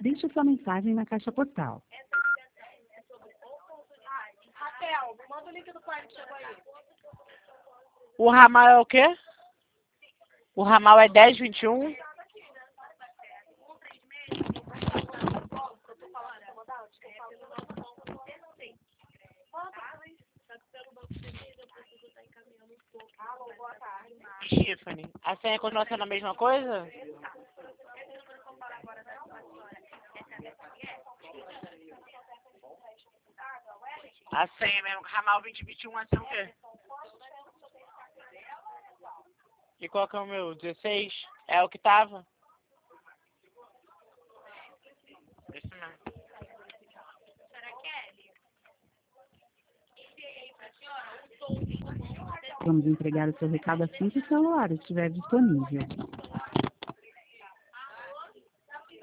Deixe sua mensagem na caixa postal. Rafael, manda o link do quarto que chegou aí. O ramal é o quê? O ramal é 1021. Tiffany, a senha continua sendo a mesma coisa? A senha mesmo, ramal 2021 é o quê? E qual que é o meu? 16? É o que tava? Isso mesmo. Vamos entregar o seu recado assim que o celular estiver disponível.